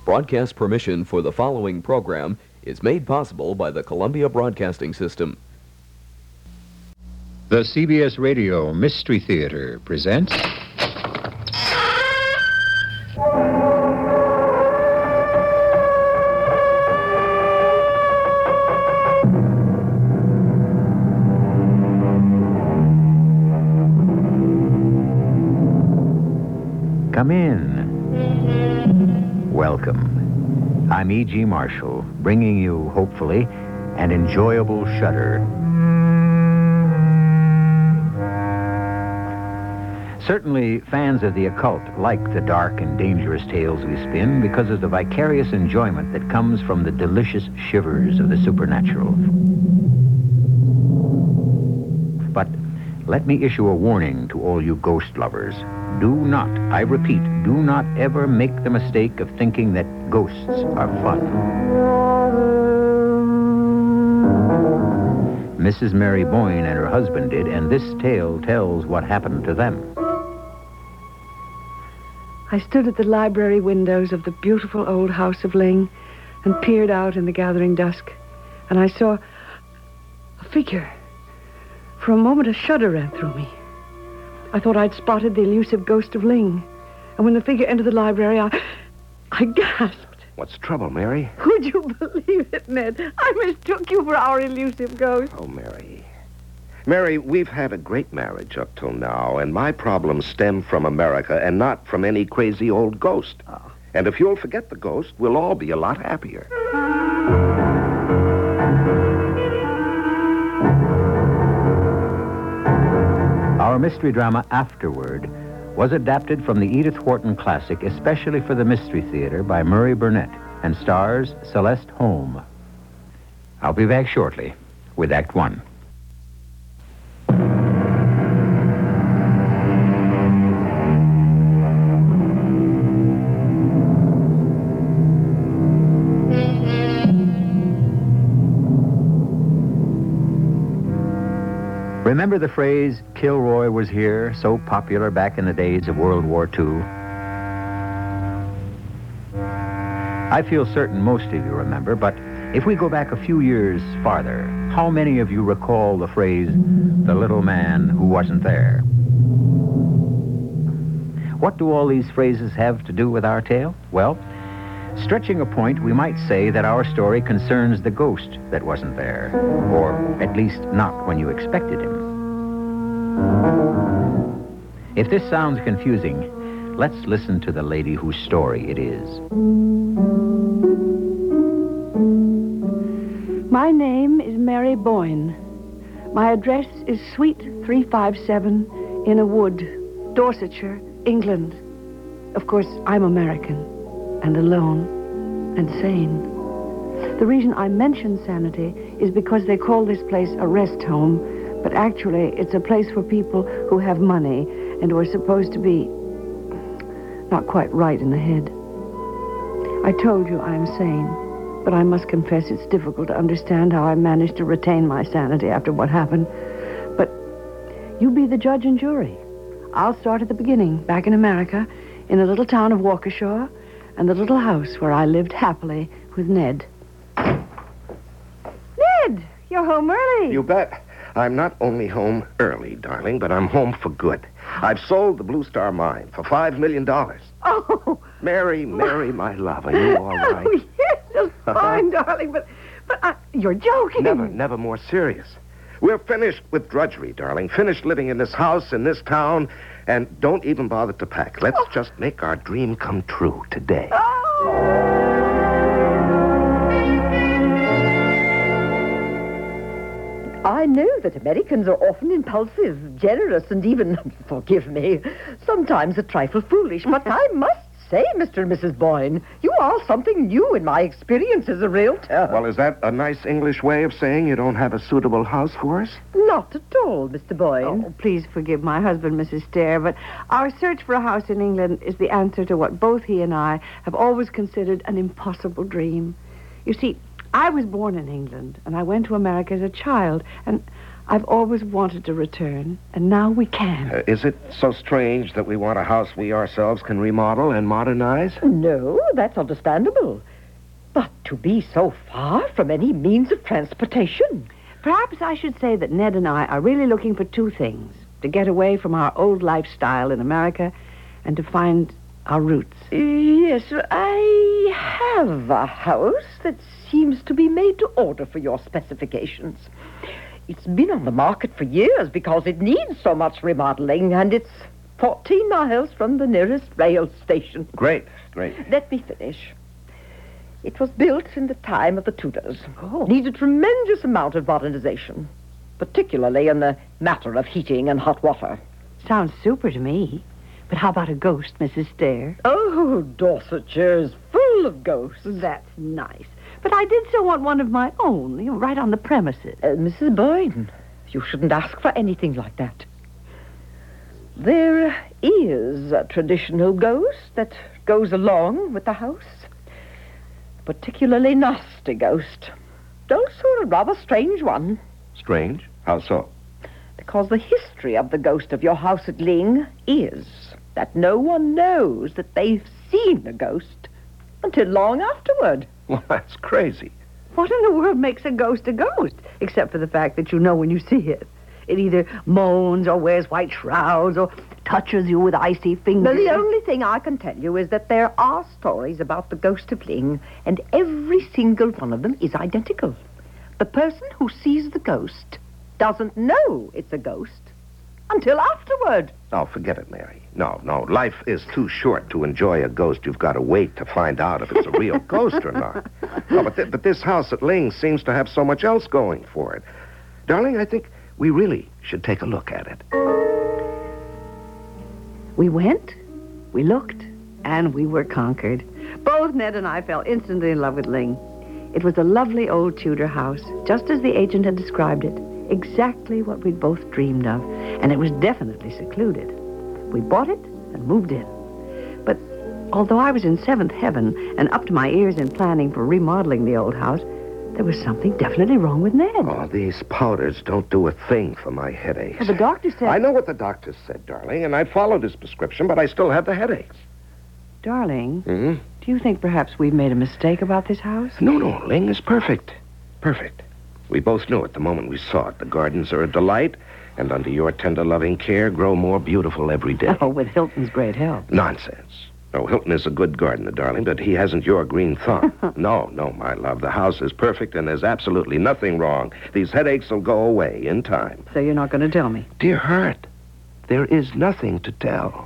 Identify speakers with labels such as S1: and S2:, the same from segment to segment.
S1: Broadcast permission for the following program is made possible by the Columbia Broadcasting System.
S2: The CBS Radio Mystery Theater presents... Come in. Welcome. I'm E.G. Marshall, bringing you, hopefully, an enjoyable shudder. Certainly, fans of the occult like the dark and dangerous tales we spin because of the vicarious enjoyment that comes from the delicious shivers of the supernatural. But let me issue a warning to all you ghost lovers. Do not, I repeat, do not ever make the mistake of thinking that ghosts are fun. Mrs. Mary Boyne and her husband did, and this tale tells what happened to them.
S3: I stood at the library windows of the beautiful old house of Ling and peered out in the gathering dusk, and I saw a figure. For a moment, a shudder ran through me. I thought I'd spotted the elusive ghost of Ling, and when the figure entered the library, I gasped.
S4: What's the trouble, Mary?
S3: Would you believe it, Ned? I mistook you for our elusive ghost.
S4: Oh, Mary. Mary, we've had a great marriage up till now, and my problems stem from America and not from any crazy old ghost.
S3: Oh.
S4: And if you'll forget the ghost, we'll all be a lot happier.
S2: Our mystery drama, Afterward, was adapted from the Edith Wharton classic, especially for the Mystery Theater by Murray Burnett, and stars Celeste Holm. I'll be back shortly with Act One. Remember the phrase, Kilroy was here, so popular back in the days of World War II? I feel certain most of you remember, but if we go back a few years farther, how many of you recall the phrase, the little man who wasn't there? What do all these phrases have to do with our tale? Well, stretching a point, we might say that our story concerns the ghost that wasn't there, or at least not when you expected him. If this sounds confusing, let's listen to the lady whose story it is.
S3: My name is Mary Boyne. My address is Suite 357 in a Wood, Dorsetshire, England. Of course, I'm American and alone and sane. The reason I mention sanity is because they call this place a rest home, but actually it's a place for people who have money and who are supposed to be not quite right in the head. I told you I'm sane, but I must confess it's difficult to understand how I managed to retain my sanity after what happened. But you be the judge and jury. I'll start at the beginning, back in America, in the little town of Waukesha, and the little house where I lived happily with Ned. Ned, you're home early.
S4: You bet. I'm not only home early, darling, but I'm home for good. I've sold the Blue Star Mine for $5 million.
S3: Oh.
S4: Mary, my love, are you all right?
S3: Oh, yes, just fine, darling, but you're joking.
S4: Never more serious. We're finished with drudgery, darling. Finished living in this house, in this town, and don't even bother to pack. Let's just make our dream come true today.
S5: I know that Americans are often impulsive, generous, and even, forgive me, sometimes a trifle foolish, but I must say, Mr. and Mrs. Boyne, you are something new in my experience as a realtor.
S4: Well, is that a nice English way of saying you don't have a suitable house for us?
S5: Not at all, Mr. Boyne.
S3: Oh, please forgive my husband, Mrs. Stair, but our search for a house in England is the answer to what both he and I have always considered an impossible dream. You see, I was born in England, and I went to America as a child, and I've always wanted to return, and now we can.
S4: Is it so strange that we want a house we ourselves can remodel and modernize?
S5: No, that's understandable. But to be so far from any means of transportation.
S3: Perhaps I should say that Ned and I are really looking for two things. To get away from our old lifestyle in America and to find our roots.
S5: Yes, I have a house that seems to be made to order for your specifications. It's been on the market for years because it needs so much remodeling, and it's 14 miles from the nearest rail station.
S4: Great.
S5: Let me finish. It was built in the time of the Tudors.
S3: Oh.
S5: Needs a tremendous amount of modernization, particularly in the matter of heating and hot water.
S3: Sounds super to me. But how about a ghost, Mrs. Stair?
S5: Oh, Dorsetshire is full of ghosts.
S3: That's nice. But I did so want one of my own, right on the premises.
S5: Mrs. Boyne, you shouldn't ask for anything like that. There is a traditional ghost that goes along with the house. A particularly nasty ghost. Also a rather strange one.
S4: Strange? How so?
S5: Because the history of the ghost of your house at Ling is that no one knows that they've seen a ghost until long afterward.
S4: Well, that's crazy.
S3: What in the world makes a ghost, except for the fact that you know when you see it? It either moans or wears white shrouds or touches you with icy fingers.
S5: Well, the only thing I can tell you is that there are stories about the ghost of Ling, and every single one of them is identical. The person who sees the ghost doesn't know it's a ghost until afterward.
S4: Oh, forget it, Mary. No. Life is too short to enjoy a ghost. You've got to wait to find out if it's a real ghost or not. No, but this house at Ling seems to have so much else going for it. Darling, I think we really should take a look at it.
S3: We went, we looked, and we were conquered. Both Ned and I fell instantly in love with Ling. It was a lovely old Tudor house, just as the agent had described it. Exactly what we'd both dreamed of, and it was definitely secluded. We bought it and moved in. But although I was in seventh heaven and up to my ears in planning for remodeling the old house, there was something definitely wrong with Ned.
S4: Oh, these powders don't do a thing for my headaches.
S3: Well, the doctor said...
S4: I know what the doctor said, darling, and I followed his prescription, but I still have the headaches.
S3: Darling,
S4: Hmm?
S3: do you think perhaps we've made a mistake about this house?
S4: No, Ling is perfect. Perfect. We both knew it the moment we saw it. The gardens are a delight, and under your tender, loving care, grow more beautiful every day.
S3: Oh, with Hilton's great help.
S4: Nonsense. No, Hilton is a good gardener, darling, but he hasn't your green thumb. No, my love. The house is perfect, and there's absolutely nothing wrong. These headaches will go away in time.
S3: So you're not going to tell me?
S4: Dear heart, there is nothing to tell.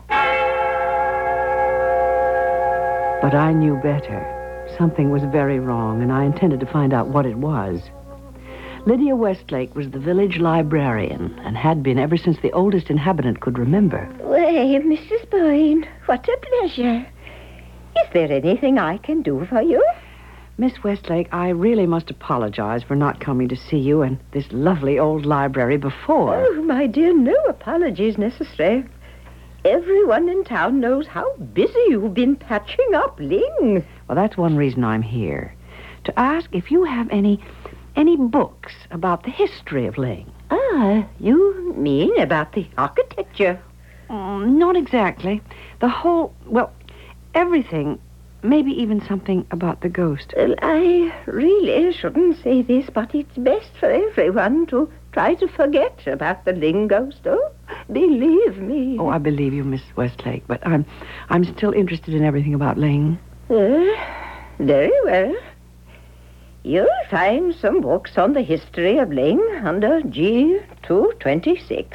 S3: But I knew better. Something was very wrong, and I intended to find out what it was. Lydia Westlake was the village librarian and had been ever since the oldest inhabitant could remember.
S6: Well, Mrs. Boyne, what a pleasure. Is there anything I can do for you?
S3: Miss Westlake, I really must apologize for not coming to see you and this lovely old library before.
S5: Oh, my dear, no apologies necessary. Everyone in town knows how busy you've been patching up Ling.
S3: Well, that's one reason I'm here. To ask if you have any books about the history of Ling.
S5: Ah, you mean about the architecture?
S3: Not exactly. The whole, everything. Maybe even something about the ghost.
S6: Well, I really shouldn't say this, but it's best for everyone to try to forget about the Ling ghost. Oh, believe me.
S3: Oh, I believe you, Miss Westlake, but I'm still interested in everything about Ling.
S6: Very well. You'll find some books on the history of Ling under G226.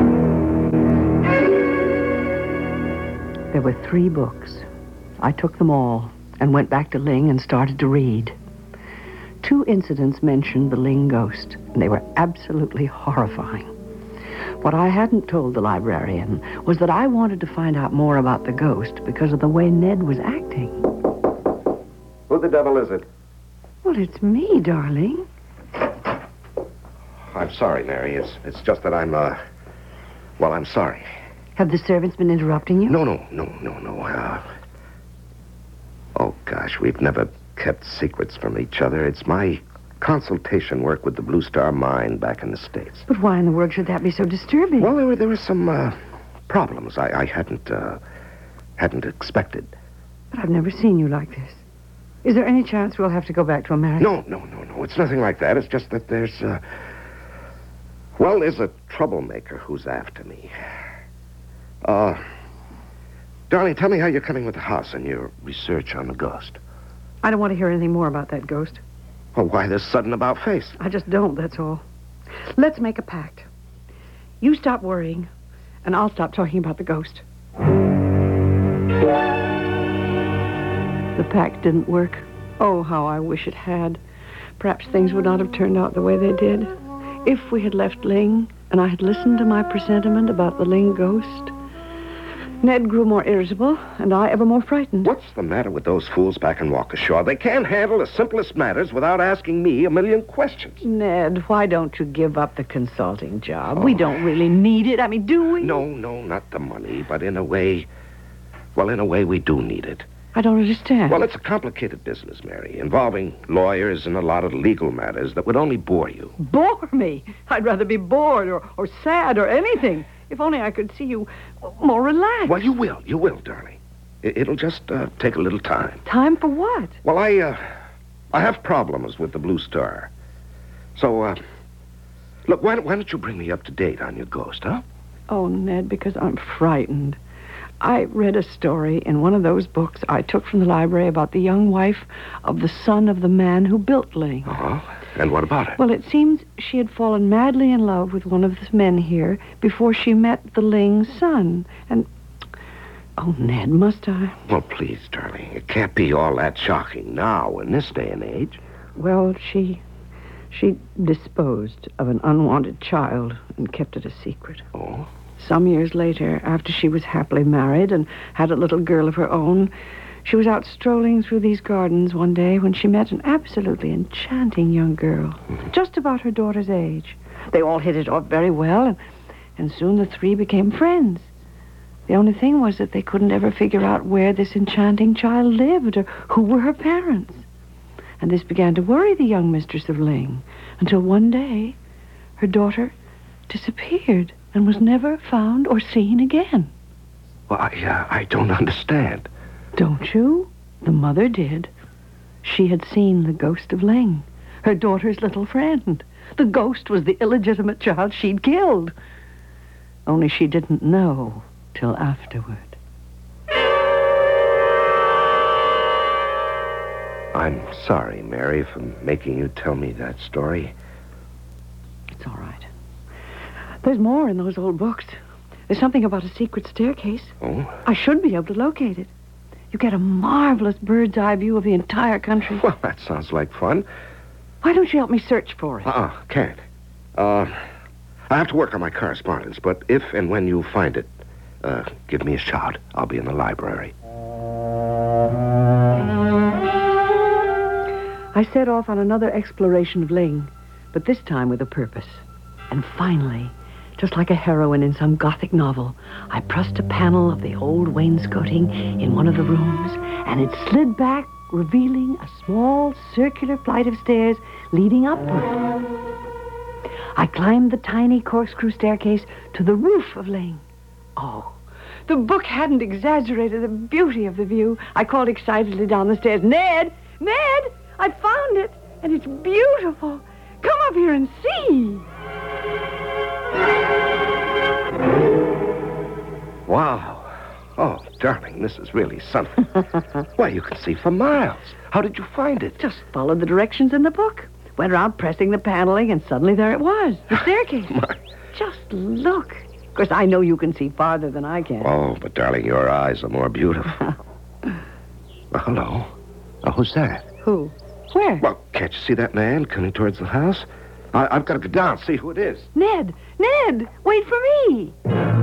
S3: There were 3 books. I took them all and went back to Ling and started to read. 2 incidents mentioned the Ling ghost, and they were absolutely horrifying. What I hadn't told the librarian was that I wanted to find out more about the ghost because of the way Ned was acting.
S4: Who the devil is it?
S3: Well, it's me, darling.
S4: I'm sorry, Mary. It's just that I'm sorry.
S3: Have the servants been interrupting you?
S4: No. Oh, gosh, we've never kept secrets from each other. It's my consultation work with the Blue Star Mine back in the States.
S3: But why in the world should that be so disturbing?
S4: Well, there were some problems I hadn't expected.
S3: But I've never seen you like this. Is there any chance we'll have to go back to America?
S4: No. It's nothing like that. It's just that there's a troublemaker who's after me. Darling, tell me how you're coming with the house and your research on the ghost.
S3: I don't want to hear anything more about that ghost.
S4: Well, why this sudden about-face?
S3: I just don't, that's all. Let's make a pact. You stop worrying, and I'll stop talking about the ghost. The pact didn't work. Oh, how I wish it had. Perhaps things would not have turned out the way they did. If we had left Ling, and I had listened to my presentiment about the Ling ghost, Ned grew more irritable, and I ever more frightened.
S4: What's the matter with those fools back in Waukesha? They can't handle the simplest matters without asking me a million questions.
S3: Ned, why don't you give up the consulting job? We don't really need it. I mean, do we?
S4: No, not the money, but in a way we do need it.
S3: I don't understand.
S4: Well, it's a complicated business, Mary, involving lawyers and a lot of legal matters that would only bore you.
S3: Bore me? I'd rather be bored or sad or anything. If only I could see you more relaxed.
S4: Well, you will, darling. It'll just take a little time.
S3: Time for what?
S4: Well, I have problems with the Blue Star. So, look, why don't you bring me up to date on your ghost, huh?
S3: Oh, Ned, because I'm frightened. I read a story in one of those books I took from the library about the young wife of the son of the man who built Ling.
S4: Uh-huh. And what about it?
S3: Well, it seems she had fallen madly in love with one of the men here before she met the Ling son. And, oh, Ned, must I?
S4: Well, please, darling. It can't be all that shocking now in this day and age.
S3: Well, she disposed of an unwanted child and kept it a secret.
S4: Oh?
S3: Some years later, after she was happily married and had a little girl of her own, she was out strolling through these gardens one day when she met an absolutely enchanting young girl, just about her daughter's age. They all hit it off very well, and soon the three became friends. The only thing was that they couldn't ever figure out where this enchanting child lived or who were her parents. And this began to worry the young mistress of Ling, until one day her daughter disappeared and was never found or seen again.
S4: Well, I don't understand.
S3: Don't you? The mother did. She had seen the ghost of Ling, her daughter's little friend. The ghost was the illegitimate child she'd killed. Only she didn't know till afterward.
S4: I'm sorry, Mary, for making you tell me that story.
S3: It's all right. There's more in those old books. There's something about a secret staircase.
S4: Oh?
S3: I should be able to locate it. You get a marvelous bird's eye view of the entire country.
S4: Well, that sounds like fun.
S3: Why don't you help me search for it?
S4: Can't. I have to work on my correspondence, but if and when you find it, give me a shout. I'll be in the library.
S3: I set off on another exploration of Ling, but this time with a purpose. And finally, just like a heroine in some Gothic novel, I pressed a panel of the old wainscoting in one of the rooms, and it slid back, revealing a small circular flight of stairs leading upward. I climbed the tiny corkscrew staircase to the roof of Ling. Oh, the book hadn't exaggerated the beauty of the view. I called excitedly down the stairs, Ned! Ned! I found it, and it's beautiful. Come up here and see.
S4: Wow. Oh, darling, this is really something. Why, you can see for miles. How did you find it?
S3: Just followed the directions in the book. Went around pressing the paneling, and suddenly there it was, the staircase. Just look. Of course, I know you can see farther than I can.
S4: Oh, but, darling, your eyes are more beautiful. Well, hello. Oh, who's that?
S3: Who? Where?
S4: Well, can't you see that man coming towards the house? I've got to go down and see who it is.
S3: Ned! Ned! Wait for me!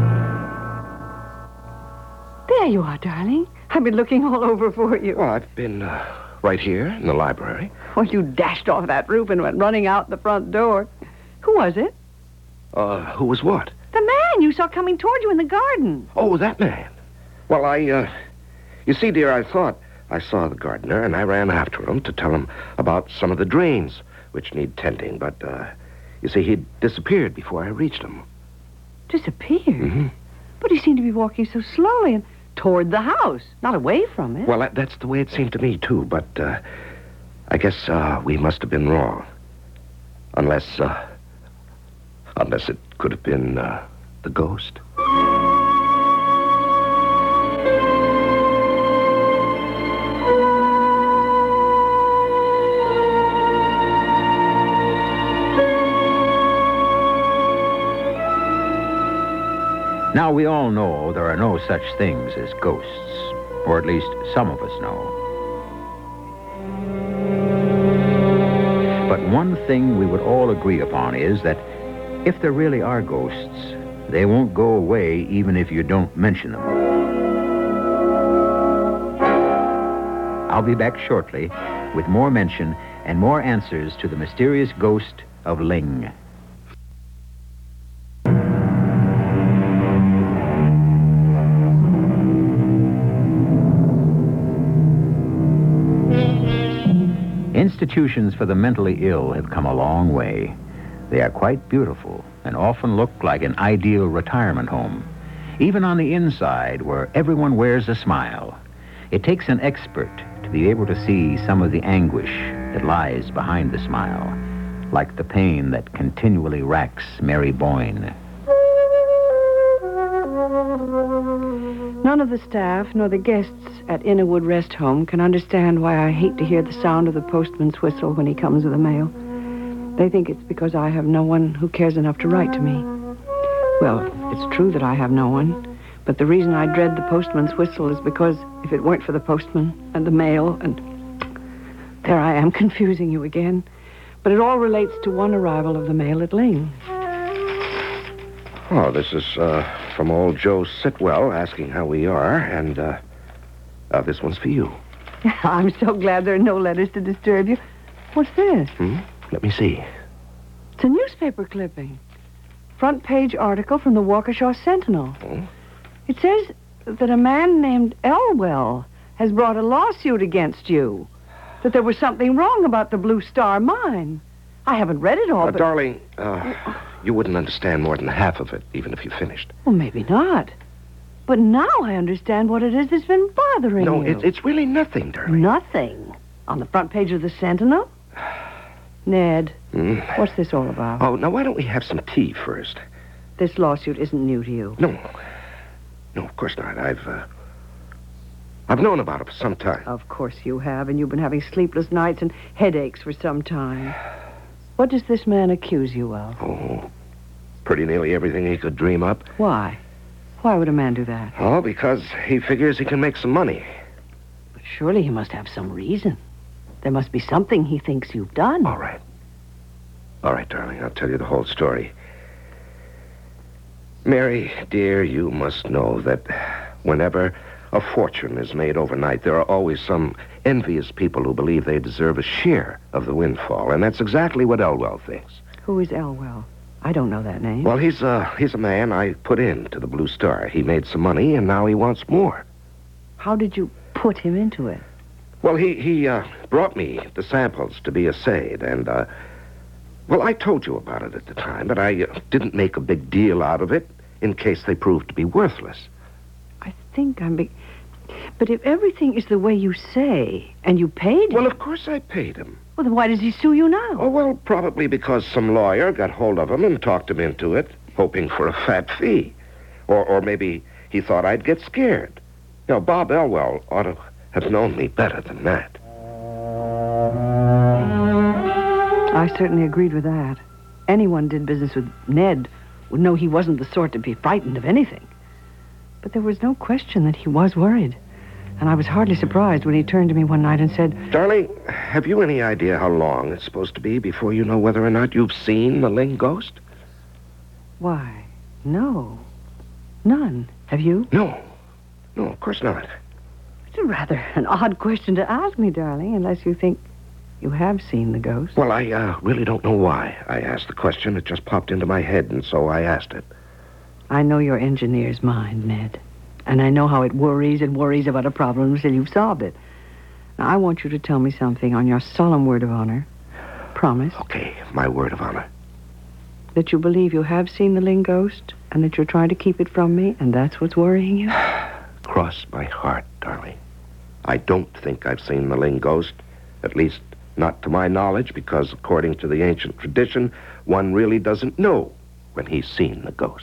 S3: There you are, darling. I've been looking all over for you.
S4: Well, I've been right here in the library.
S3: Well, you dashed off that roof and went running out the front door. Who was it?
S4: Who was what?
S3: The man you saw coming toward you in the garden.
S4: Oh, that man. Well, you see, dear, I thought I saw the gardener, and I ran after him to tell him about some of the dreams which need tending, but, you see, he'd disappeared before I reached him.
S3: Disappeared?
S4: Mm-hmm.
S3: But he seemed to be walking so slowly and toward the house, not away from it.
S4: Well, that's the way it seemed to me, too, but, I guess, we must have been wrong. Unless it could have been, the ghost.
S2: Now, we all know there are no such things as ghosts, or at least some of us know. But one thing we would all agree upon is that if there really are ghosts, they won't go away even if you don't mention them. I'll be back shortly with more mention and more answers to the mysterious ghost of Ling. Institutions for the mentally ill have come a long way. They are quite beautiful and often look like an ideal retirement home, even on the inside where everyone wears a smile. It takes an expert to be able to see some of the anguish that lies behind the smile, like the pain that continually racks Mary Boyne.
S3: None of the staff nor the guests at Innerwood Rest Home can understand why I hate to hear the sound of the postman's whistle when he comes with the mail. They think it's because I have no one who cares enough to write to me. Well, it's true that I have no one, but the reason I dread the postman's whistle is because if it weren't for the postman and the mail and... There I am, confusing you again. But it all relates to one arrival of the mail at Ling.
S4: Oh, this is, from old Joe Sitwell asking how we are, and, this one's for you.
S3: I'm so glad there are no letters to disturb you. What's this?
S4: Let me see.
S3: It's a newspaper clipping. Front page article from the Waukesha Sentinel.
S4: Oh?
S3: It says that a man named Elwell has brought a lawsuit against you. That there was something wrong about the Blue Star mine. I haven't read it all, but...
S4: Darling, you wouldn't understand more than half of it, even if you finished.
S3: Well, maybe not. But now I understand what it is that's been bothering
S4: No,
S3: you.
S4: it's really nothing, darling.
S3: Nothing? On the front page of the Sentinel? Ned, what's this all about?
S4: Oh, now why don't we have some tea first?
S3: This lawsuit isn't new to you.
S4: No, of course not. I've known about it for some time.
S3: Of course you have, and you've been having sleepless nights and headaches for some time. What does this man accuse you of?
S4: Oh, pretty nearly everything he could dream up.
S3: Why? Why would a man do that?
S4: Oh, because he figures he can make some money.
S3: But surely he must have some reason. There must be something he thinks you've done.
S4: All right, darling, I'll tell you the whole story. Mary, dear, you must know that whenever a fortune is made overnight, there are always some envious people who believe they deserve a share of the windfall, and that's exactly what Elwell thinks.
S3: Who is Elwell? I don't know that name.
S4: Well, he's a man I put into the Blue Star. He made some money, and now he wants more.
S3: How did you put him into it?
S4: Well, he brought me the samples to be assayed, and, well, I told you about it at the time, but I didn't make a big deal out of it in case they proved to be worthless.
S3: I think But if everything is the way you say, and you paid him...
S4: Well, of course I paid him.
S3: Well, then why does he sue you now?
S4: Oh, well, probably because some lawyer got hold of him and talked him into it, hoping for a fat fee. Or maybe he thought I'd get scared. You know, Bob Elwell ought to have known me better than that.
S3: I certainly agreed with that. Anyone did business with Ned would know he wasn't the sort to be frightened of anything. But there was no question that he was worried. And I was hardly surprised when he turned to me one night and said...
S4: Darling, have you any idea how long it's supposed to be before you know whether or not you've seen the Ling ghost?
S3: Why, no. None. Have you?
S4: No, of course not.
S3: It's rather an odd question to ask me, darling, unless you think you have seen the ghost.
S4: Well, I really don't know why I asked the question. It just popped into my head, and so I asked it.
S3: I know your engineer's mind, Ned. And I know how it worries and worries about a problem until you've solved it. Now, I want you to tell me something on your solemn word of honor. promise
S4: Okay, my word of honor.
S3: that you believe you have seen the Ling ghost and that you're trying to keep it from me, and that's what's worrying you?
S4: Cross my heart, darling. I don't think I've seen the Ling ghost. At least, not to my knowledge, because according to the ancient tradition, one really doesn't know when he's seen the ghost.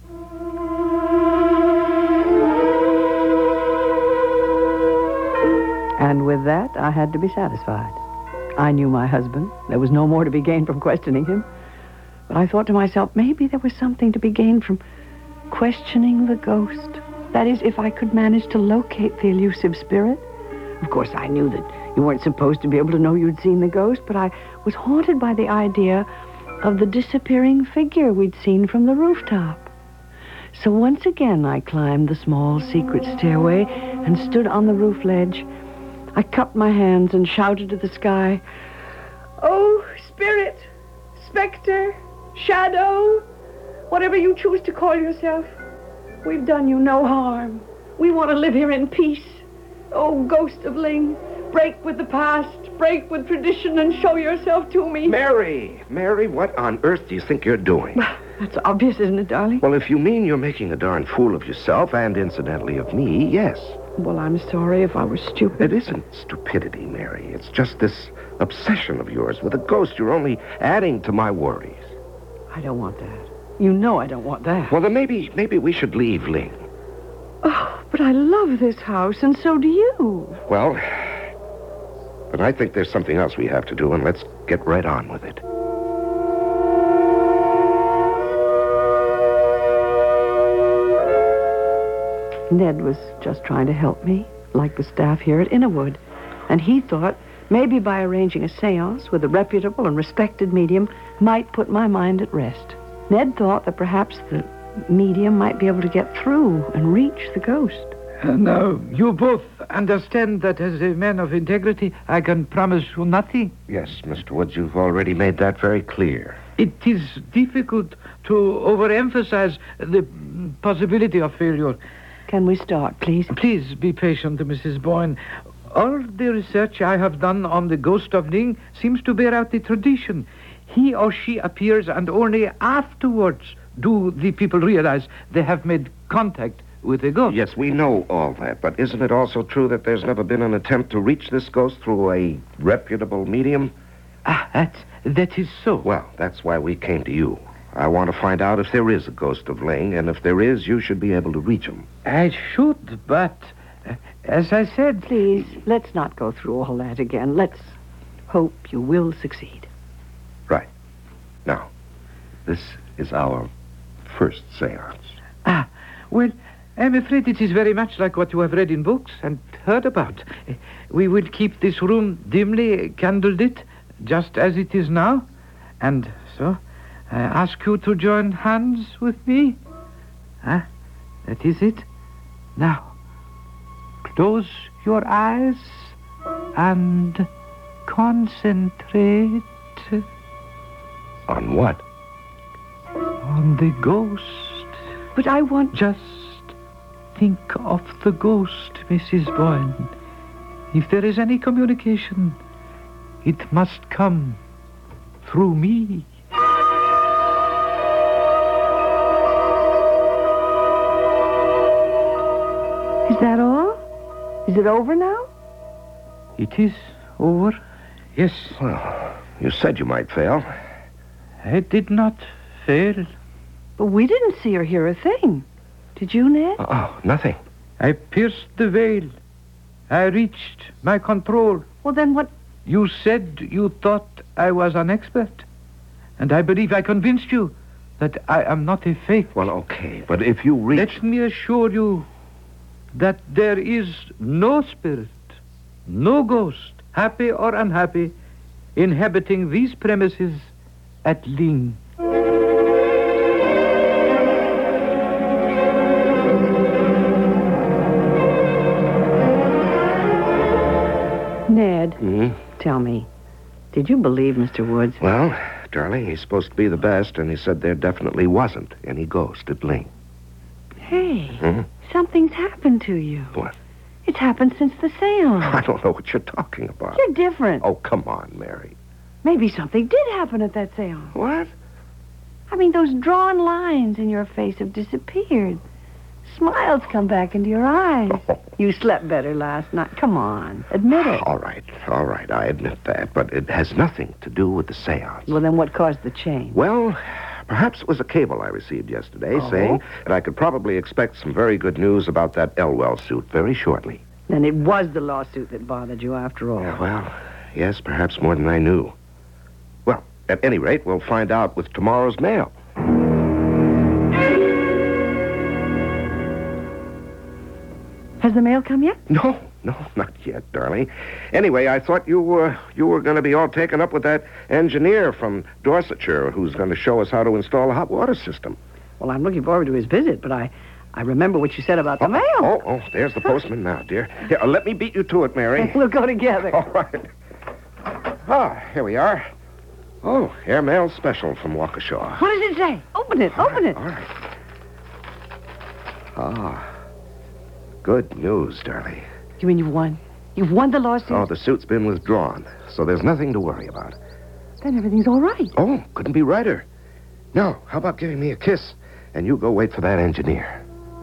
S3: And with that, I had to be satisfied. I knew my husband. There was no more to be gained from questioning him. But I thought to myself, maybe there was something to be gained from questioning the ghost. That is, if I could manage to locate the elusive spirit. Of course, I knew that you weren't supposed to be able to know you'd seen the ghost, but I was haunted by the idea of the disappearing figure we'd seen from the rooftop. So once again, I climbed the small secret stairway and stood on the roof ledge. I cupped my hands and shouted to the sky, "Oh, spirit, specter, shadow, whatever you choose to call yourself, we've done you no harm. We want to live here in peace. Oh, ghost of Ling, break with the past, break with tradition, and show yourself to me."
S4: Mary, what on earth do you think you're doing?
S3: That's obvious, isn't it, darling?
S4: Well, if you mean you're making a darn fool of yourself, and incidentally of me, yes.
S3: Well, I'm sorry if I was stupid.
S4: It isn't stupidity, Mary. It's just this obsession of yours with a ghost. You're only adding to my worries.
S3: I don't want that. You know I don't want that.
S4: Well, then maybe we should leave Ling.
S3: Oh, but I love this house, and so do you.
S4: Well, but I think there's something else we have to do, and let's get right on with it.
S3: Ned was just trying to help me, like the staff here at Innerwood. And he thought maybe by arranging a seance with a reputable and respected medium might put my mind at rest. Ned thought that perhaps the medium might be able to get through and reach the ghost.
S7: Now, you both understand that as a man of integrity, I can promise you nothing.
S4: Yes, Mr. Woods, you've already made that very clear.
S7: It is difficult to overemphasize the possibility of failure.
S3: Can we start, please?
S7: Please be patient, Mrs. Boyne. All the research I have done on the ghost of Ling seems to bear out the tradition. He or she appears, and only afterwards do the people realize they have made contact with a ghost.
S4: Yes, we know all that, but isn't it also true that there's never been an attempt to reach this ghost through a reputable medium?
S7: That is so.
S4: Well, that's why we came to you. I want to find out if there is a ghost of Ling, and if there is, you should be able to reach him.
S7: I should, but as I said...
S3: Please, let's not go through all that again. Let's hope you will succeed.
S4: Right. Now, this is our first seance.
S7: Well, I'm afraid it is very much like what you have read in books and heard about. We will keep this room dimly candlelit, just as it is now. And so, I ask you to join hands with me. That is it. Now, close your eyes and concentrate.
S4: On what?
S7: On the ghost.
S3: But I want...
S7: Just think of the ghost, Mrs. Boyne. If there is any communication, it must come through me.
S3: Is that all? Is it over now?
S7: It is over, yes.
S4: Well, you said you might fail.
S7: I did not fail.
S3: But we didn't see or hear a thing. Did you, Ned?
S4: Oh, nothing.
S7: I pierced the veil. I reached my control.
S3: Well, then what...
S7: You said you thought I was an expert. And I believe I convinced you that I am not a fake.
S4: Well, okay, but if you reach...
S7: Let me assure you that there is no spirit, no ghost, happy or unhappy, inhabiting these premises at Ling.
S3: Ned,
S4: Hmm?
S3: tell me, did you believe Mr. Woods?
S4: Well, darling, he's supposed to be the best, and he said there definitely wasn't any ghost at Ling.
S3: Hey, something's happened to you.
S4: What?
S3: It's happened since the seance.
S4: I don't know what you're talking about.
S3: You're different.
S4: Oh, come on, Mary.
S3: Maybe something did happen at that seance.
S4: What?
S3: I mean, those drawn lines in your face have disappeared. Smiles come back into your eyes. You slept better last night. Come on, admit it.
S4: All right, I admit that, but it has nothing to do with the seance.
S3: Well, then what caused the change?
S4: Well, perhaps it was a cable I received yesterday saying that I could probably expect some very good news about that Elwell suit very shortly.
S3: Then it was the lawsuit that bothered you after all.
S4: Yeah, well, yes, perhaps more than I knew. Well, at any rate, we'll find out with tomorrow's mail.
S3: Has the mail come yet?
S4: No, not yet, darling. Anyway, I thought you were going to be all taken up with that engineer from Dorsetshire who's going to show us how to install a hot water system.
S3: Well, I'm looking forward to his visit, but I remember what you said about the mail.
S4: Oh, there's the postman now, dear. Here, let me beat you to it, Mary.
S3: We'll go together.
S4: All right. Ah, here we are. Oh, airmail special from Waukesha.
S3: What does it say? Open it. Open it.
S4: All right. Ah, good news, darling.
S3: You mean you've won? You've won the lawsuit?
S4: Oh, the suit's been withdrawn, so there's nothing to worry about.
S3: Then everything's all right.
S4: Oh, couldn't be righter. Now, how about giving me a kiss, and you go wait for that engineer?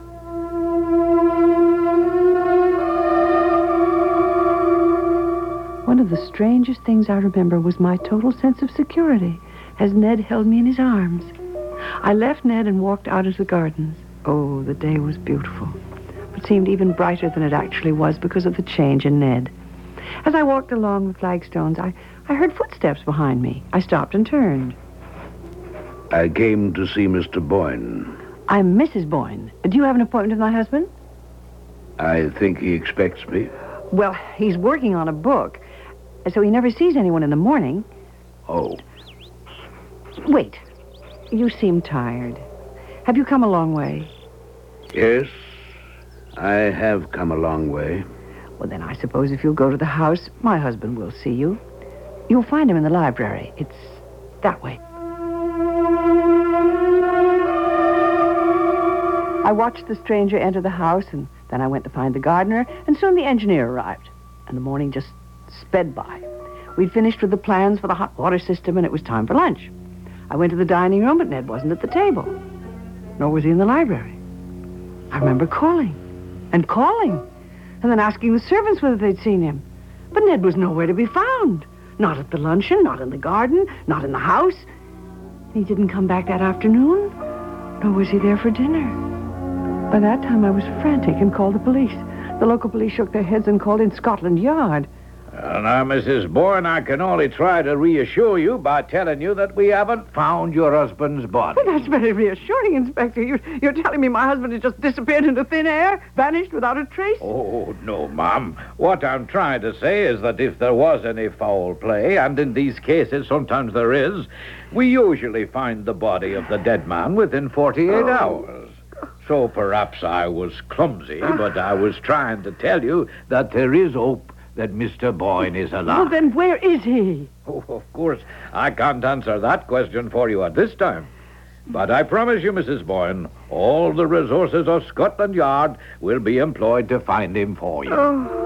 S3: One of the strangest things I remember was my total sense of security as Ned held me in his arms. I left Ned and walked out into the gardens. Oh, the day was beautiful. It seemed even brighter than it actually was because of the change in Ned. As I walked along the flagstones, I heard footsteps behind me. I stopped and turned.
S8: I came to see Mr. Boyne.
S3: I'm Mrs. Boyne. Do you have an appointment with my husband?
S8: I think he expects me.
S3: Well, he's working on a book, so he never sees anyone in the morning.
S8: Oh.
S3: Wait. You seem tired. Have you come a long way?
S8: Yes, I have come a long way.
S3: Well, then I suppose if you'll go to the house, my husband will see you. You'll find him in the library. It's that way. I watched the stranger enter the house, and then I went to find the gardener, and soon the engineer arrived. And the morning just sped by. We'd finished with the plans for the hot water system, and it was time for lunch. I went to the dining room, but Ned wasn't at the table. Nor was he in the library. I remember calling, and then asking the servants whether they'd seen him. But Ned was nowhere to be found. Not at the luncheon, not in the garden, not in the house. He didn't come back that afternoon, nor was he there for dinner. By that time, I was frantic and called the police. The local police shook their heads and called in Scotland Yard.
S7: Now, Mrs. Bourne, I can only try to reassure you by telling you that we haven't found your husband's body.
S3: Well, that's very reassuring, Inspector. You're telling me my husband has just disappeared into thin air, vanished without a trace?
S7: Oh, no, ma'am. What I'm trying to say is that if there was any foul play, and in these cases sometimes there is, we usually find the body of the dead man within 48 hours. So perhaps I was clumsy, but I was trying to tell you that there is hope that Mr. Boyne is alive.
S3: Well, then where is he?
S7: Oh, of course, I can't answer that question for you at this time. But I promise you, Mrs. Boyne, all the resources of Scotland Yard will be employed to find him for you.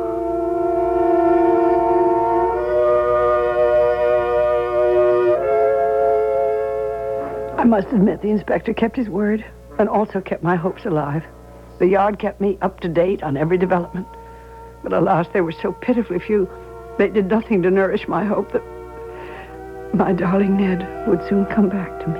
S3: I must admit the inspector kept his word and also kept my hopes alive. The Yard kept me up to date on every development. But alas, they were so pitifully few. They did nothing to nourish my hope that my darling Ned would soon come back to me.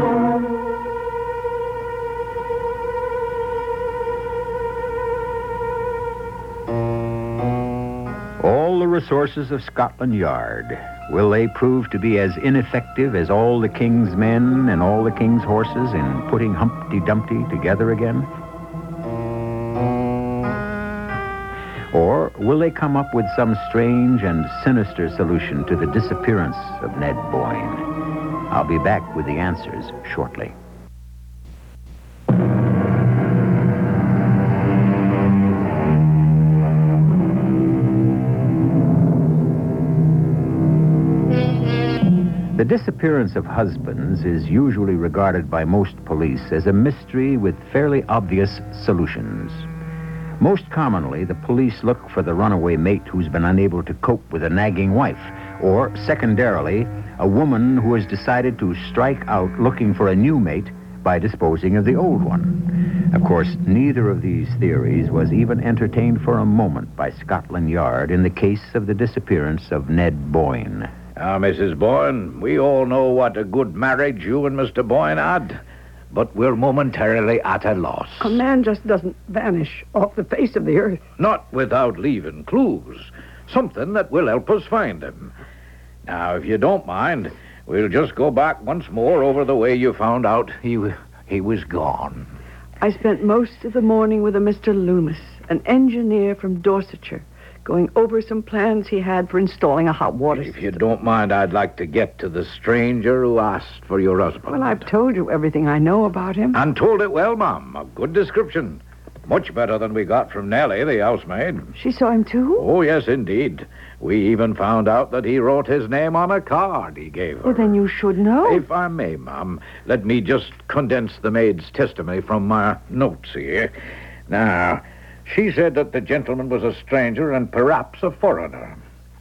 S2: All the resources of Scotland Yard, will they prove to be as ineffective as all the king's men and all the king's horses in putting Humpty Dumpty together again? Or will they come up with some strange and sinister solution to the disappearance of Ned Boyne? I'll be back with the answers shortly. The disappearance of husbands is usually regarded by most police as a mystery with fairly obvious solutions. Most commonly, the police look for the runaway mate who's been unable to cope with a nagging wife, Or, secondarily, a woman who has decided to strike out looking for a new mate by disposing of the old one. Of course, neither of these theories was even entertained for a moment by Scotland Yard in the case of the disappearance of Ned Boyne.
S9: Now, Mrs. Boyne, we all know what a good marriage you and Mr. Boyne had, but we're momentarily at a loss.
S3: A man just doesn't vanish off the face of the earth.
S9: Not without leaving clues. Something that will help us find him. Now, if you don't mind, we'll just go back once more over the way you found out he was gone.
S3: I spent most of the morning with a Mr. Loomis, an engineer from Dorsetshire, going over some plans he had for installing a hot water system.
S9: If you don't mind, I'd like to get to the stranger who asked for your husband.
S3: Well, I've told you everything I know about him.
S9: And told it well, Ma'am. A good description. Much better than we got from Nellie, the housemaid.
S3: She saw him too?
S9: Oh, yes, indeed. We even found out that he wrote his name on a card he gave her.
S3: Well, then you should know.
S9: If I may, Ma'am, let me just condense the maid's testimony from my notes here. Now, she said that the gentleman was a stranger and perhaps a foreigner.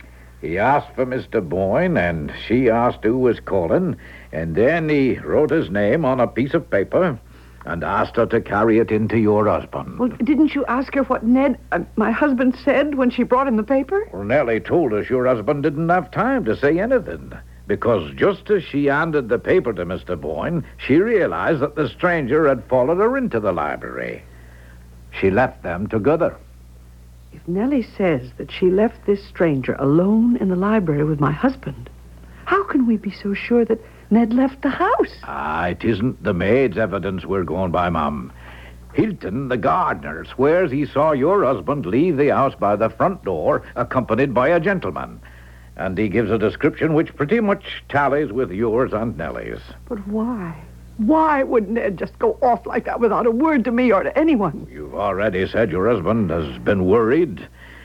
S9: He asked for Mr. Boyne, and she asked who was calling, and then he wrote his name on a piece of paper and asked her to carry it into your husband.
S3: Well, didn't you ask her what Ned, my husband, said when she brought him the paper?
S9: Well, Nellie told us your husband didn't have time to say anything, because just as she handed the paper to Mr. Boyne, she realized that the stranger had followed her into the library. She left them together.
S3: If Nellie says that she left this stranger alone in the library with my husband, how can we be so sure that Ned left the house?
S9: It isn't the maid's evidence we're going by, Mum. Hilton, the gardener, swears he saw your husband leave the house by the front door, accompanied by a gentleman. And he gives a description which pretty much tallies with yours and Nellie's.
S3: But why? Why would Ned just go off like that without a word to me or to anyone?
S9: You've already said your husband has been worried.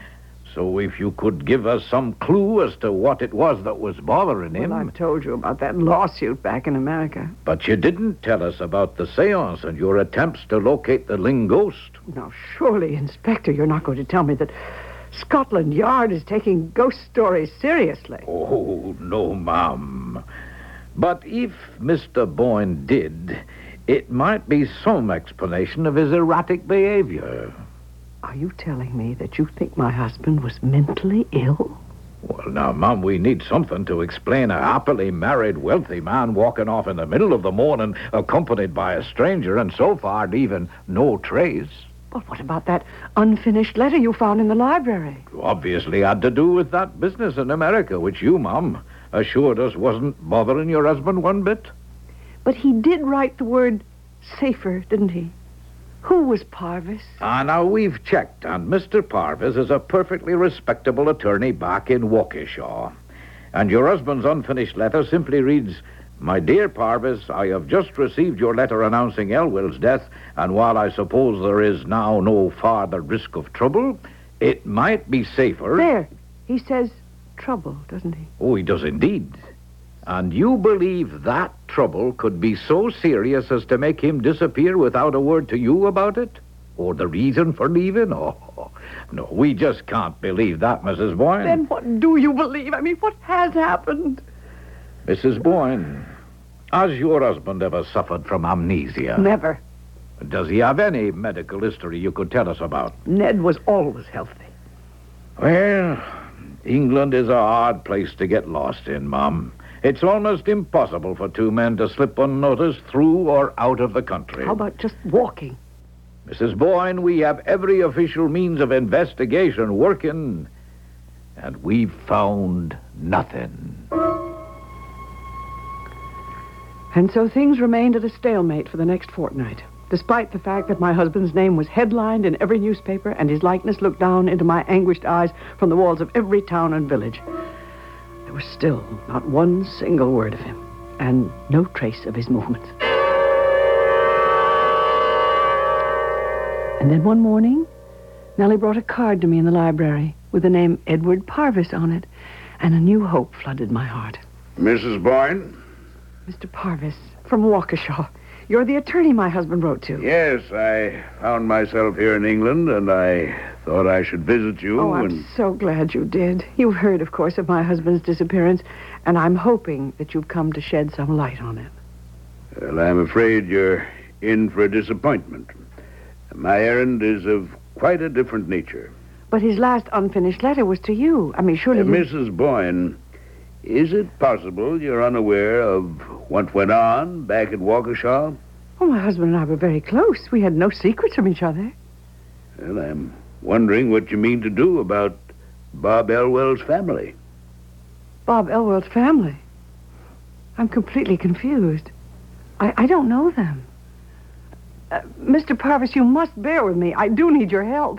S9: So if you could give us some clue as to what it was that was bothering him.
S3: Well, I've told you about that lawsuit back in America.
S9: But you didn't tell us about the seance and your attempts to locate the Ling ghost.
S3: Now, surely, Inspector, you're not going to tell me that Scotland Yard is taking ghost stories seriously.
S9: Oh, no, Ma'am. But if Mr. Boyne did, it might be some explanation of his erratic behavior.
S3: Are you telling me that you think my husband was mentally ill?
S9: Well, now, Mum, we need something to explain a happily married, wealthy man walking off in the middle of the morning accompanied by a stranger and so far leaving no trace.
S3: But what about that unfinished letter you found in the library?
S9: Obviously had to do with that business in America, which you, Mum, assured us wasn't bothering your husband one bit.
S3: But he did write the word safer, didn't he? Who was Parvis?
S9: Now we've checked, and Mr. Parvis is a perfectly respectable attorney back in Waukesha. And your husband's unfinished letter simply reads, "My dear Parvis, I have just received your letter announcing Elwell's death, and while I suppose there is now no farther risk of trouble, it might be safer..."
S3: There. He says trouble, doesn't he?
S9: Oh, he does indeed. And you believe that trouble could be so serious as to make him disappear without a word to you about it? Or the reason for leaving? Oh, no, we just can't believe that, Mrs. Boyne.
S3: Then what do you believe? I mean, what has happened?
S9: Mrs. Boyne, has your husband ever suffered from amnesia?
S3: Never.
S9: Does he have any medical history you could tell us about?
S3: Ned was always healthy.
S9: Well, England is a hard place to get lost in, Mum. It's almost impossible for two men to slip unnoticed through or out of the country.
S3: How about just walking?
S9: Mrs. Boyne, we have every official means of investigation working, and we've found nothing.
S3: And so things remained at a stalemate for the next fortnight, despite the fact that my husband's name was headlined in every newspaper and his likeness looked down into my anguished eyes from the walls of every town and village. There was still not one single word of him, and no trace of his movements. And then one morning, Nellie brought a card to me in the library with the name Edward Parvis on it, and a new hope flooded my heart.
S8: Mrs. Boyne?
S3: Mr. Parvis, from Waukesha. You're the attorney my husband wrote to.
S8: Yes, I found myself here in England, and I thought I should visit you.
S3: Oh, I'm so glad you did. You've heard, of course, of my husband's disappearance, and I'm hoping that you've come to shed some light on it.
S8: Well, I'm afraid you're in for a disappointment. My errand is of quite a different nature.
S3: But his last unfinished letter was to you. I mean, surely...
S8: Mrs. Boyne, is it possible you're unaware of what went on back at Waukesha?
S3: Oh, my husband and I were very close. We had no secrets from each other.
S8: Well, I'm wondering what you mean to do about Bob Elwell's family.
S3: Bob Elwell's family? I'm completely confused. I don't know them. Mr. Parvis, you must bear with me. I do need your help.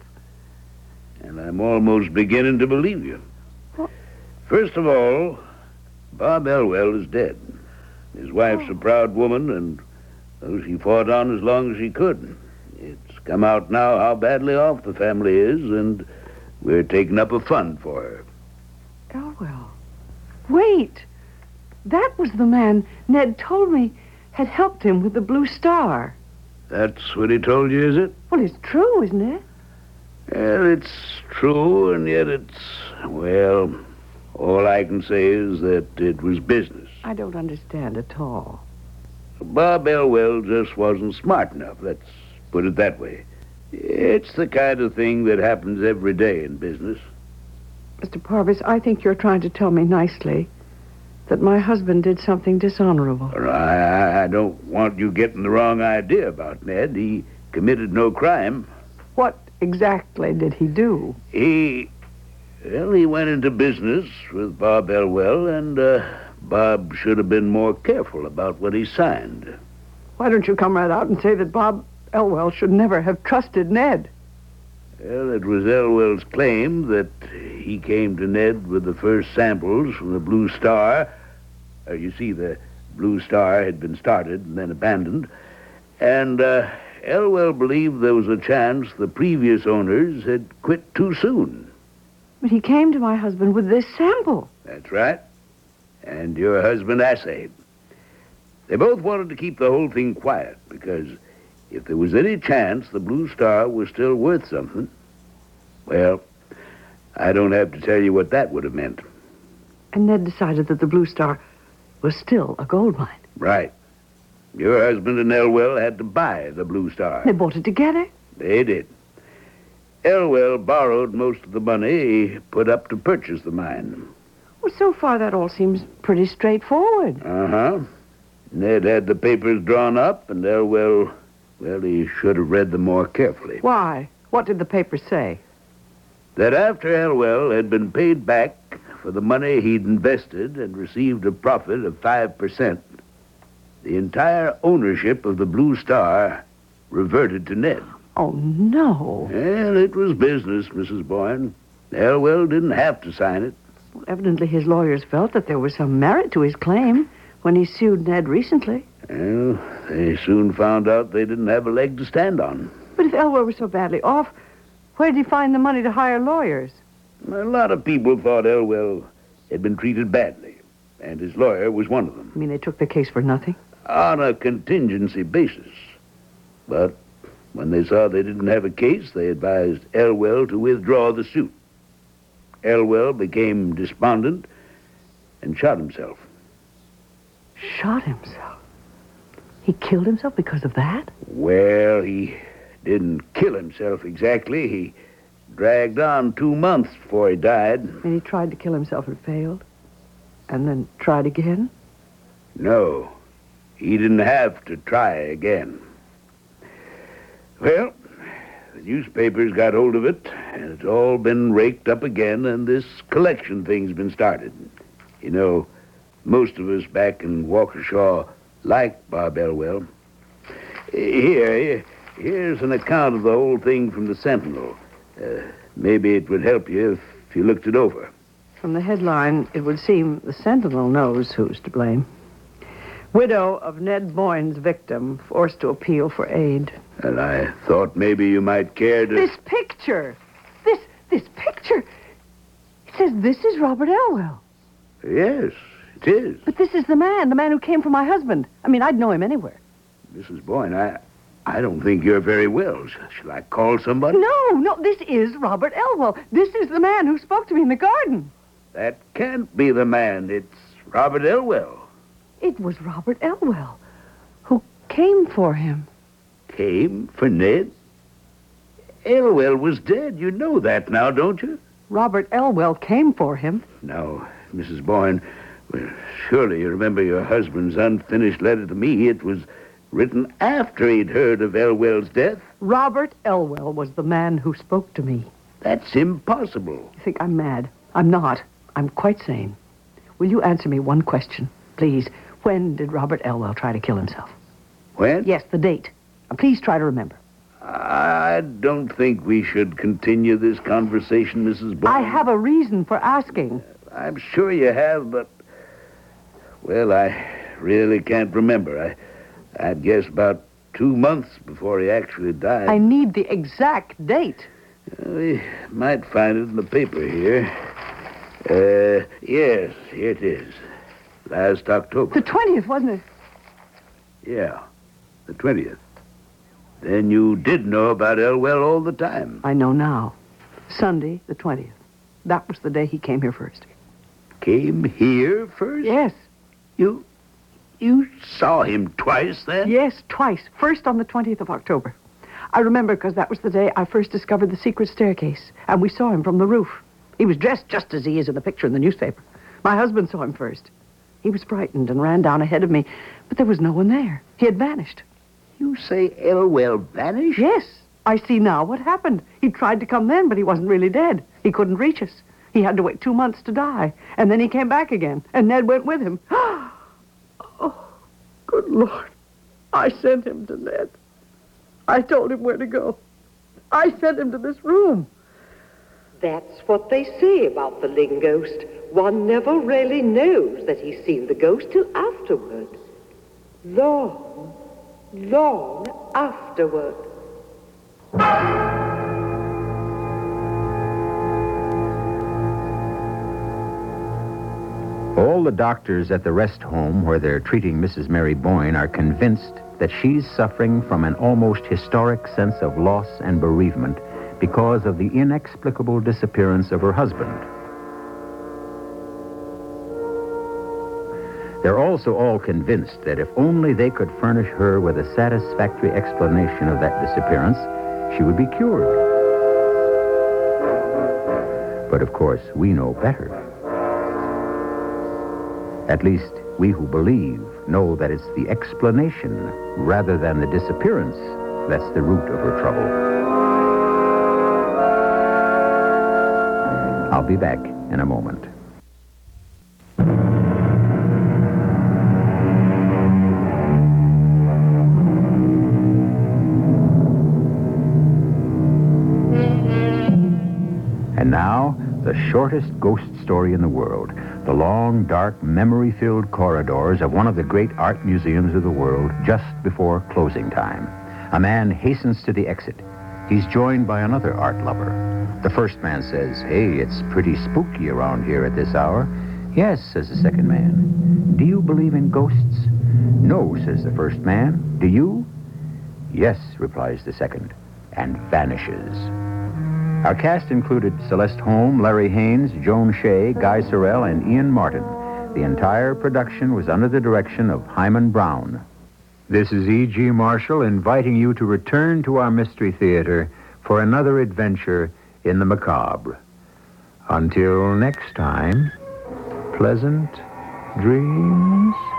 S8: And I'm almost beginning to believe you.
S3: What?
S8: First of all, Bob Elwell is dead. His wife's a proud woman, and well, she fought on as long as she could. It's come out now how badly off the family is, and we're taking up a fund for her.
S3: Elwell. Wait. That was the man Ned told me had helped him with the Blue Star.
S8: That's what he told you, is it?
S3: Well, it's true, isn't it?
S8: Well, it's true, and yet well, all I can say is that it was business.
S3: I don't understand at all.
S8: Bob Elwell just wasn't smart enough, let's put it that way. It's the kind of thing that happens every day in business.
S3: Mr. Parvis, I think you're trying to tell me nicely that my husband did something dishonorable.
S8: I don't want you getting the wrong idea about Ned. He committed no crime.
S3: What exactly did he do?
S8: He went into business with Bob Elwell, and Bob should have been more careful about what he signed.
S3: Why don't you come right out and say that Bob Elwell should never have trusted Ned?
S8: Well, it was Elwell's claim that he came to Ned with the first samples from the Blue Star. You see, the Blue Star had been started and then abandoned. And Elwell believed there was a chance the previous owners had quit too soon.
S3: But he came to my husband with this sample.
S8: That's right. And your husband assayed. They both wanted to keep the whole thing quiet because if there was any chance the Blue Star was still worth something, well, I don't have to tell you what that would have meant.
S3: And Ned decided that the Blue Star was still a gold mine.
S8: Right. Your husband and Elwell had to buy the Blue Star.
S3: They bought it together?
S8: They did. Elwell borrowed most of the money he put up to purchase the mine.
S3: Well, so far that all seems pretty straightforward.
S8: Uh-huh. Ned had the papers drawn up, and Elwell, well, he should have read them more carefully.
S3: Why? What did the papers say?
S8: That after Elwell had been paid back for the money he'd invested and received a profit of 5%, the entire ownership of the Blue Star reverted to Ned.
S3: Oh, no.
S8: Well, it was business, Mrs. Boyne. Elwell didn't have to sign it.
S3: Well, evidently his lawyers felt that there was some merit to his claim when he sued Ned recently.
S8: Well, they soon found out they didn't have a leg to stand on.
S3: But if Elwell was so badly off, where did he find the money to hire lawyers?
S8: A lot of people thought Elwell had been treated badly, and his lawyer was one of them.
S3: You mean they took the case for nothing?
S8: On a contingency basis. But when they saw they didn't have a case, they advised Elwell to withdraw the suit. Elwell became despondent and shot himself.
S3: Shot himself? He killed himself because of that?
S8: Well, he didn't kill himself exactly. He dragged on 2 months before he died.
S3: And he tried to kill himself and failed? And then tried again?
S8: No, he didn't have to try again. Well, the newspapers got hold of it, and it's all been raked up again, and this collection thing's been started. You know, most of us back in Waukesha like Bob Elwell. Here's an account of the whole thing from the Sentinel. Maybe it would help you if you looked it over.
S3: From the headline, it would seem the Sentinel knows who's to blame. Widow of Ned Boyne's victim forced to appeal for aid.
S8: And I thought maybe you might care to...
S3: This picture! This picture! It says this is Robert Elwell.
S8: Yes, it is.
S3: But this is the man who came for my husband. I mean, I'd know him anywhere.
S8: Mrs. Boyne, I don't think you're very well. Shall I call somebody?
S3: No, this is Robert Elwell. This is the man who spoke to me in the garden.
S8: That can't be the man. It's Robert Elwell.
S3: It was Robert Elwell who came for him.
S8: Came for Ned? Elwell was dead. You know that now, don't you?
S3: Robert Elwell came for him.
S8: No, Mrs. Boyne. Well, surely you remember your husband's unfinished letter to me. It was written after he'd heard of Elwell's death.
S3: Robert Elwell was the man who spoke to me.
S8: That's impossible.
S3: You think I'm mad? I'm not. I'm quite sane. Will you answer me one question, please? When did Robert Elwell try to kill himself?
S8: When?
S3: Yes, the date. Please try to remember.
S8: I don't think we should continue this conversation, Mrs. Boyne.
S3: I have a reason for asking.
S8: I'm sure you have, but... Well, I really can't remember. I'd guess about 2 months before he actually died.
S3: I need the exact date.
S8: We might find it in the paper here. Yes, here it is. Last October.
S3: The 20th, wasn't it?
S8: Yeah, the 20th. Then you did know about Elwell all the time.
S3: I know now. Sunday, the 20th. That was the day he came here first.
S8: Came here first?
S3: Yes.
S8: You saw him twice then?
S3: Yes, twice. First on the 20th of October. I remember because that was the day I first discovered the secret staircase, and we saw him from the roof. He was dressed just as he is in the picture in the newspaper. My husband saw him first. He was frightened and ran down ahead of me, but there was no one there. He had vanished.
S8: You say Elwell vanished?
S3: Yes. I see now what happened. He tried to come then, but he wasn't really dead. He couldn't reach us. He had to wait 2 months to die. And then he came back again, and Ned went with him. Oh, good Lord. I sent him to Ned. I told him where to go. I sent him to this room.
S5: That's what they say about the Ling ghost. One never really knows that he's seen the ghost till afterward. Long afterward.
S2: All the doctors at the rest home where they're treating Mrs. Mary Boyne are convinced that she's suffering from an almost historic sense of loss and bereavement because of the inexplicable disappearance of her husband. They're also all convinced that if only they could furnish her with a satisfactory explanation of that disappearance, she would be cured. But of course, we know better. At least, we who believe know that it's the explanation rather than the disappearance that's the root of her trouble. I'll be back in a moment. And now, the shortest ghost story in the world. The long, dark, memory-filled corridors of one of the great art museums of the world just before closing time. A man hastens to the exit. He's joined by another art lover. The first man says, "Hey, it's pretty spooky around here at this hour." "Yes," says the second man. "Do you believe in ghosts?" "No," says the first man. "Do you?" "Yes," replies the second, and vanishes. Our cast included Celeste Holm, Larry Haynes, Joan Shea, Guy Sorrell, and Ian Martin. The entire production was under the direction of Hyman Brown. This is E.G. Marshall inviting you to return to our Mystery Theater for another adventure in the macabre. Until next time, pleasant dreams.